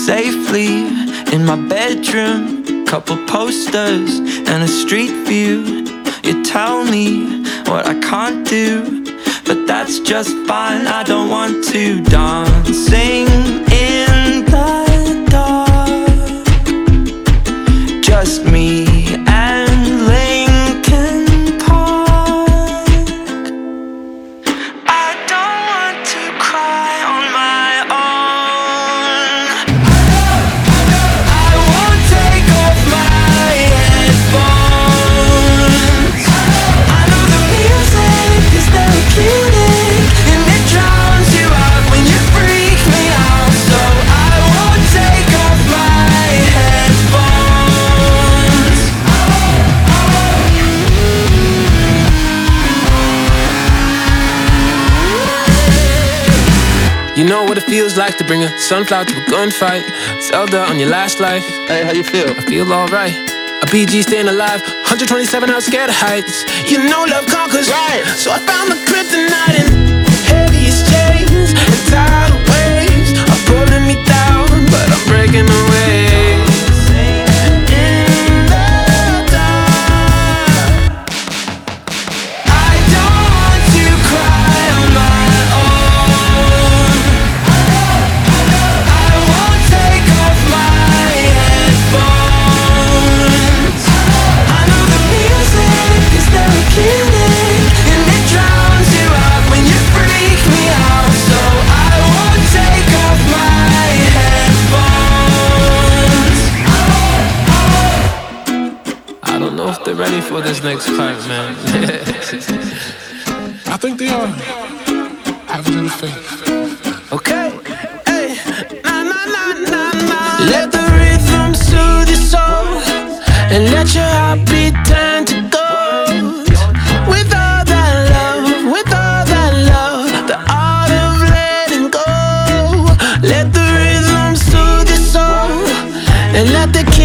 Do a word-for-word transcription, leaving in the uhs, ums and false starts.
safely in my bedroom. Couple posters and a street view. You tell me what I can't do, but that's just fine, I don't want to. Dancing in the dark, just me and Linkin Park. I don't want to cry on my own. I won't take off my headphones. I know the music is therapeutic, and it drowns you out when you freak me out. So I won't take off my headphones. You know what it feels like to bring a sunflower to a gunfight. Zelda on your last life. Hey, how you feel? I feel alright. A B G staying alive, one twenty-seven out scared of heights. You know love conquers, Right. So I found the kryptonite in heaviest chains and tidal waves are pulling me down, but I'm breaking away. In the dark, I don't want to cry on my own. I won't take off my headphones. I know the music is therapeutic, and it drowns you out when you freak me out. So I won't take off my headphones. I don't know if they're ready for this next part, man. I think they are. Have a little faith. Okay, hey, na na na na na. Let the rhythm soothe your soul, and let your heartbeat turn to gold. With all that love, with all that love, the art of letting go. Let the rhythm soothe your soul, and let the